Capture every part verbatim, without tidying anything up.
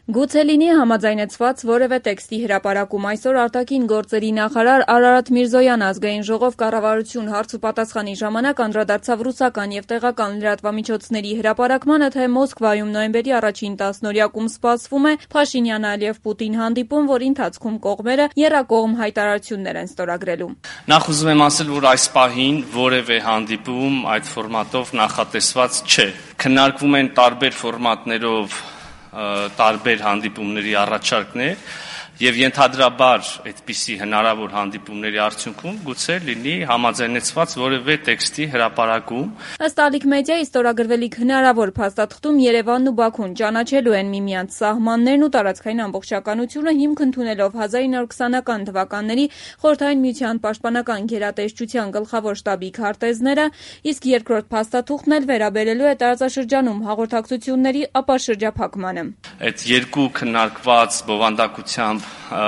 Գուցե լինի համաձայնեցված որևէ տեքստի հրապարակում։ Այսօր արտաքին գործերի նախարար Արարատ Միրզոյան ազգային ժողով կառավարություն հարց ու պատասխանի ժամանակ անդրադարձավ ռուսական եւ տեղական լրատվամիջոցների հրապարակմանը, թե Մոսկվայում նոյեմբերի առաջին տասնօրյակում սպասվում է Փաշինյան-Ալիև-Պուտին հանդիպում, որի ընթացքում կողմերը եռակողմ հայտարարություններ են ստորագրելու։ Նախ ուզում եմ ասել, որ այս պահին որևէ հանդիպում այդ ֆորմատով նախատեսված չէ։ Քննարկվում են տարբեր ֆորմատներով տարբեր հանդիպումների առաջարկներ եւ ենթադրաբար այդպիսի հնարավոր հանդիպումների արդյունքում գուցե լինի համաձայնեցված որևէ տեքստի հրապարակում։ Ըստ Ալիք մեդիայի ստորագրվելիք հնարավոր փաստաթղթում Երևանն ու Բաքուն ճանաչելու են միմյանց սահմաններն ու տարածքային ամբողջականությունը, հիմք ընդունելով հազար ինը հարյուր քսանական թվականների Խորհրդային Միության պաշտպանական գերատեսչության գլխավոր շտաբի քարտեզները, իսկ երկրորդ փաստաթուղթն էլ վերաբերելու է տարածաշրջանում հաղորդակցությունների ապաշրջափակմանը։ Այդ երկու քննարկված բովանդակությամբ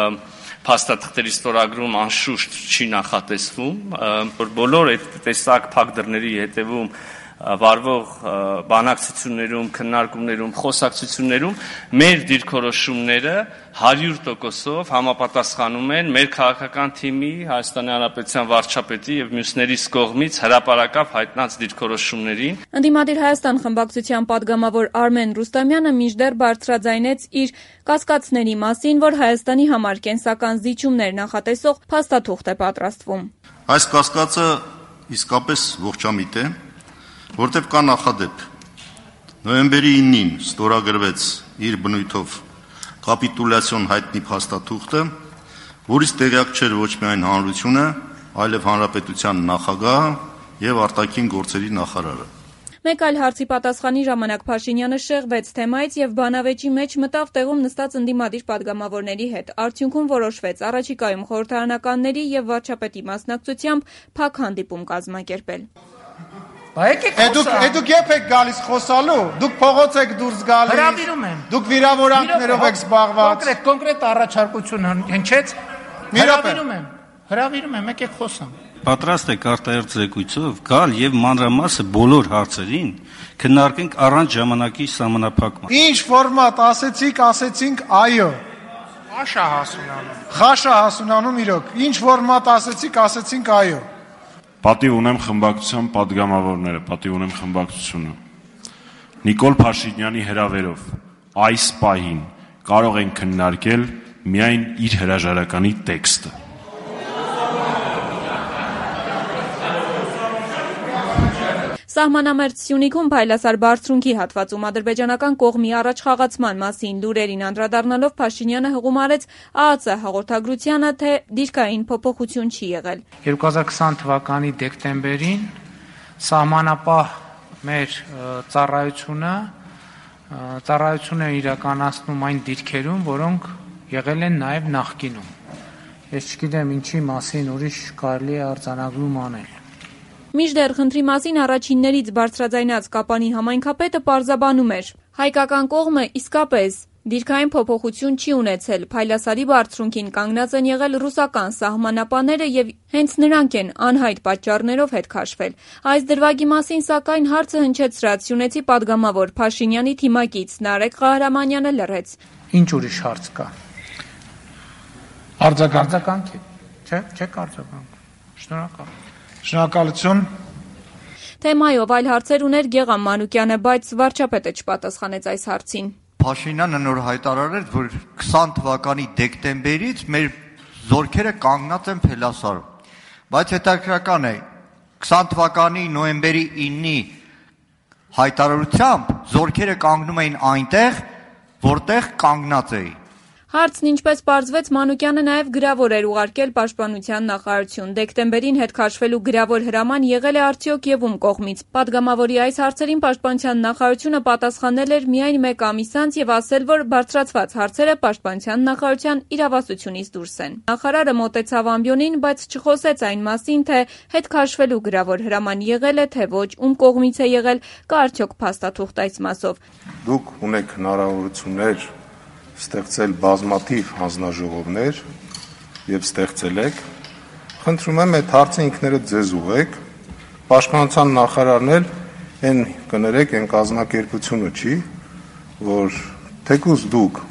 փաստաթղթերի ստորագրում անշուշտ չի նախատեսվում, որ բոլոր այդ տեսակ փակ դռների հետևում վարվող բանակցություններում, քննարկումներում, խոսակցություններում մեր դիրքորոշումները հարյուր տոկոսով համապատասխանում են մեր քաղաքական թիմի, Հայաստանի Հանրապետության վարչապետի եւ մյուսներիս կողմից հրապարակավ հայտնած դիրքորոշումներին։ Ընդդիմադիր Հայաստան խմբակցության падգամավոր Արմեն Ռուստամյանը մինչդեռ բարձրաձայնեց իր կասկածների մասին, որ Հայաստանի համար կենսական զիջումներ նախատեսող փաստաթուղթ է պատրաստվում։ Այս կասկածը իսկապես ողջամիտ է, որտեղ կա նախադեպ։ Նոյեմբերի ինին ստորագրվեց իր բնույթով կապիտուլյացիոն հայտնի փաստաթուղթը, որից տեղյակ չէր ոչ միայն հանրությունը, այլև հանրապետության նախագահը եւ արտաքին գործերի նախարարը։ Մեկ այլ հարցի պատասխանի ժամանակ Փաշինյանը շեղվեց թեմայից եւ բանավեճի մեջ մտավ տեղում նստած ընդդիմադիր падգամավորների հետ։ Արդյունքում որոշվեց առաջիկայում խորհրդարանականների եւ վարչապետի մասնակցությամբ փակ հանդիպում կազմակերպել։ Դուք երբ եք գալիս խոսալու, դուք փողոց եք դուրս գալիս, հրավիրում եմ, դուք վիրավորանքներով եք զբաղված։ Կոնկրետ կոնկրետ առաջարկություն հնչեց, հրավիրում եմ, հրավիրում եմ, եկեք խոսամ։ Պատրաստ եք արտահերթ զեկույցով գալ եւ մանրամասը բոլոր հարցերին քննարկենք առանց ժամանակի սահմանափակման։ Ինչ ֆորմատ ասեցիք, ասեցինք այո։ Խաշա հասունանում։ Խաշա հասունանում իրոք։ Ինչ ֆորմատ ասեցիք, ասեցինք այո։ Պատիվ ունեմ խմբակցության падգամավորները, պատիվ ունեմ խմբակցությունը։ Նիկոլ Փաշինյանի հրավերով այս պահին կարող են քննարկել միայն իր հրաժարականի տեքստը։ Սահմանամերձ Սյունիքում Փայլասար բարձրունքի հատվածում ադրբեջանական կողմի առաջխաղացման մասին լուրերին անդրադառնալով Փաշինյանը հղում արեց ԱԱԾ հաղորդագրությանը, թե դիրքային փոփոխություն չի եղել։ երկու հազար քսան թվականի դեկտեմբերին սահմանապահ մեր ծառայությունը ծառայություն է իրականացնում այն դիրքերում, որոնք եղել են նաև նախկինում։ Ես չգիտեմ ինչի մասին ուրիշ կարելի է արձանագրում անել։ Մինչդեռ խնդրի մասին առաջիններից բարձրաձայնած Կապանի համայնքապետը պարզաբանում էր. հայկական կողմը իսկապես դիրքային փոփոխություն չի ունեցել, Փայլասարի բարձրունքին կանգնած են եղել ռուսական սահմանապահները եւ հենց նրանք են անհայտ պատճառներով հետ քաշվել։ Այս դրվագի մասին սակայն հարցը հնչեցրած Սյունեցի падգամավոր Փաշինյանի թիմակից Նարեկ Ղահրամանյանը լռեց։ Ինչ ուրիշ հարց կա։ Արձագանք է։ Չէ, չէ արձագանք։ Շնորհակալ։ Շնորհակալություն։ Թեմայով այլ հարցեր ուներ Գեգամ Մանուկյանը, բայց վարչապետը չպատասխանեց այս հարցին։ Փաշինյանը նոր հայտարարեց, որ քսան թվականի դեկտեմբերից մեր զորքերը կանգնած են Փելասարում։ Բայց հետաքրքրական է, քսան թվականի նոյեմբերի ինի հայտարարությամբ զորքերը կանգնում էին այնտեղ, որտեղ կանգնած էին։ Հարցն ինչպես պարզվեց, Մանուկյանը նաև գրավոր էր ուղարկել Պաշտպանության նախարարություն։ Դեկտեմբերին հետ քաշվելու գրավոր հրաման եղել է արդյոք եւ ում կողմից։ Պատգամավորի այս հարցերին Պաշտպանության նախարարությունը պատասխանել էր միայն մեկ ամիս անց եւ ասել, որ բարձրացված հարցերը Պաշտպանության նախարարության իրավասությունից դուրս են։ Նախարարը մոտեցավ ամբիոնին, բայց չխոսեց այն մասին, թե հետ քաշվելու գրավոր հրաման եղել է, թե ոչ, ում կողմից է եղել, կա արդյոք փաստաթուղթ այս մասով։ Դուք ունեք հնարավորություններ ստեղծել բազմաթիվ հանձնաժողովներ եւ ստեղծել եք, խնդրում եմ այդ հարցը ինքներդ ձեզ ուղեք, Պաշտպանության նախարարն էլ այն կներեք, այն կազմակերպությունը չի, որ թեկուզ դուք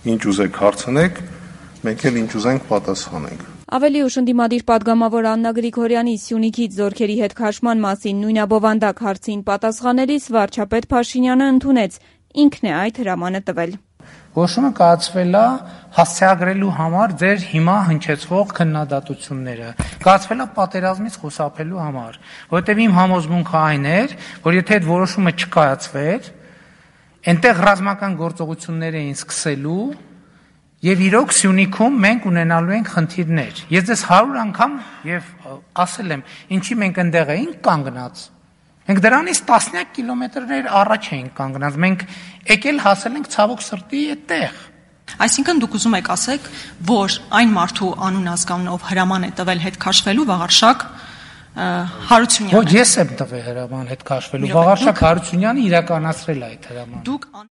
ինչ ուզեք հարցնեք, մենք էլ ինչ ուզենք պատասխանենք։ Ավելի ուշ ընդդիմադիր պատգամավոր Աննա Գրիգորյանի Սյունիքից զորքերի հետ քաշման մասին նույնաբովանդակ հարցին պատասխանելիս վարչապետ Փաշինյանը ընդունեց, ինքն է այդ հրամանը տվել։ Որոշումը կայացվել է հասցեագրելու համար ձեր հիմա հնչեցվող քննադատությունները, կայացվել է պատերազմից խուսափելու համար, որովհետև իմ համոզմունքը այն էր, որ եթե այդ որոշումը չկայացվեր, այնտեղ ռազմական գործողություններ էին սկսելու եւ իրոք Սյունիքում մենք ունենալու ենք խնդիրներ։ Ես ձեզ հարյուր անգամ եւ ասել եմ, ինչի մենք այնտեղ էինք կանգնած։ Մենք դրանից տասնյակ կիլոմետրներ առաջ էինք կանգնած։ Մենք եկել հասել ենք ցավոք սրտի այդտեղ։ Այսինքն դուք ուզում եք ասեք, որ այն մարդու անուն ազգանունով հրաման է տվել հետ քաշվելու Վաղարշակ Հարությունյանը։ Ոչ, ես եմ տվել հրաման հետ քաշվելու։ Վաղարշակ Հարությունյանը իրականացրել է այդ հրամանը։ Դուք